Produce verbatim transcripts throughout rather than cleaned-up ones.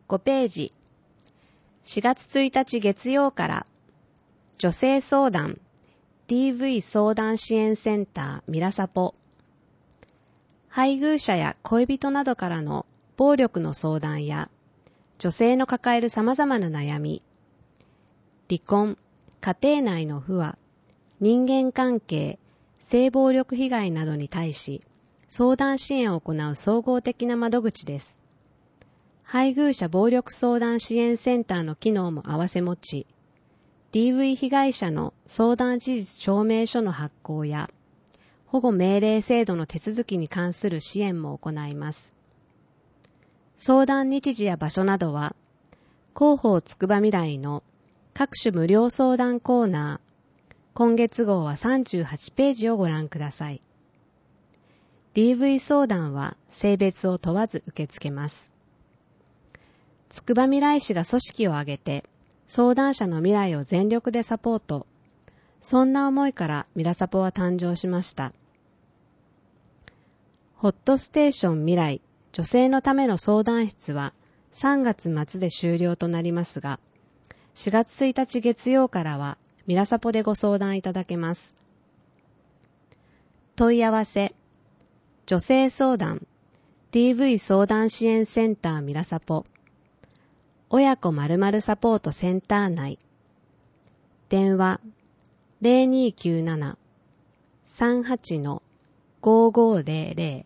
ごページ、しがつついたち月曜から女性相談 ディーブイ 相談支援センターミラサポ、配偶者や恋人などからの暴力の相談や女性の抱える様々な悩み、離婚、家庭内の不和、人間関係、性暴力被害などに対し相談支援を行う総合的な窓口です。配偶者暴力相談支援センターの機能も併せ持ち、ディーブイ 被害者の相談事実証明書の発行や保護命令制度の手続きに関する支援も行います。相談日時や場所などは、広報つくばみらいの各種無料相談コーナー、今月号はさんじゅうはちページをご覧ください。ディーブイ 相談は性別を問わず受け付けます。つくばみらい市が組織を挙げて、相談者の未来を全力でサポート。そんな思いからミラサポは誕生しました。ホットステーション未来女性のための相談室はさんがつ末で終了となりますが、しがつついたち月曜からはミラサポでご相談いただけます。問い合わせ、女性相談 ディーブイ 相談支援センターミラサポ、親子〇〇サポートセンター内、電話 ゼロにーきゅうなな さんはち ごーごーゼロゼロ。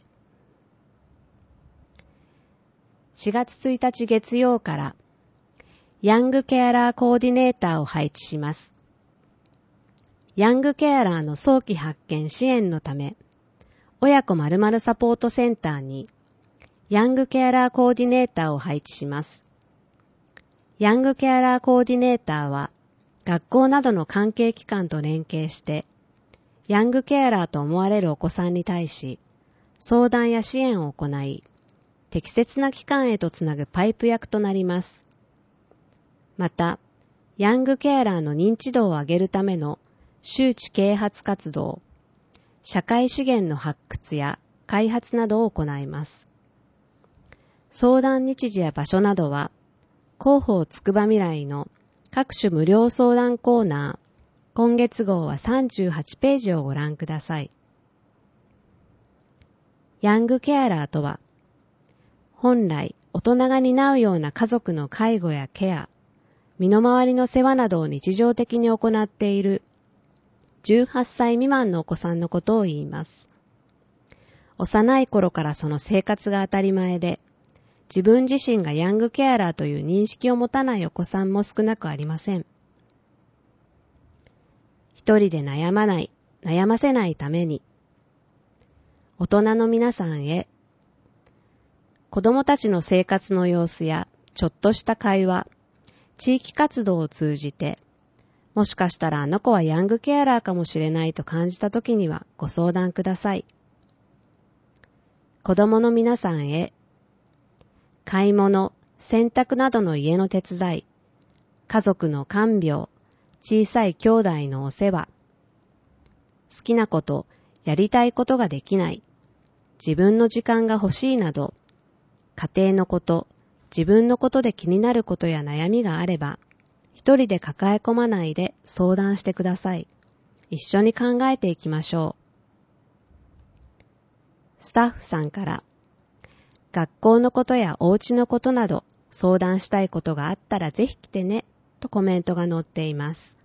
しがつついたち月曜からヤングケアラーコーディネーターを配置します。ヤングケアラーの早期発見支援のため、親子〇〇サポートセンターにヤングケアラーコーディネーターを配置します。ヤングケアラーコーディネーターは学校などの関係機関と連携してヤングケアラーと思われるお子さんに対し相談や支援を行い適切な機関へとつなぐパイプ役となります。また、ヤングケアラーの認知度を上げるための周知啓発活動、社会資源の発掘や開発などを行います。相談日時や場所などは広報つくばみらいの各種無料相談コーナー、今月号はさんじゅうはちページをご覧ください。ヤングケアラーとは、本来大人が担うような家族の介護やケア、身の回りの世話などを日常的に行っているじゅうはっさい未満のお子さんのことを言います。幼い頃からその生活が当たり前で、自分自身がヤングケアラーという認識を持たないお子さんも少なくありません。一人で悩まない、悩ませないために、大人の皆さんへ、子供たちの生活の様子やちょっとした会話、地域活動を通じて、もしかしたらあの子はヤングケアラーかもしれないと感じたときにはご相談ください。子供の皆さんへ、買い物、洗濯などの家の手伝い、家族の看病、小さい兄弟のお世話、好きなこと、やりたいことができない、自分の時間が欲しいなど、家庭のこと、自分のことで気になることや悩みがあれば、一人で抱え込まないで相談してください。一緒に考えていきましょう。スタッフさんから、学校のことやお家のことなど相談したいことがあったらぜひ来てねとコメントが載っています。